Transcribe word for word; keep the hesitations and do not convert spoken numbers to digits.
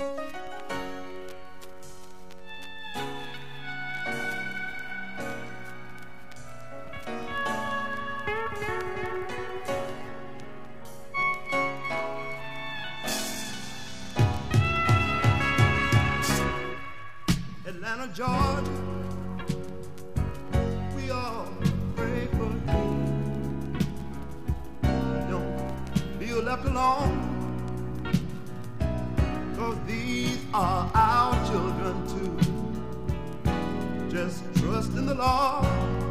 Atlanta, Georgia, we all pray for you. Don't feel left alone, 'cause these are our children too. Just trust in the Lord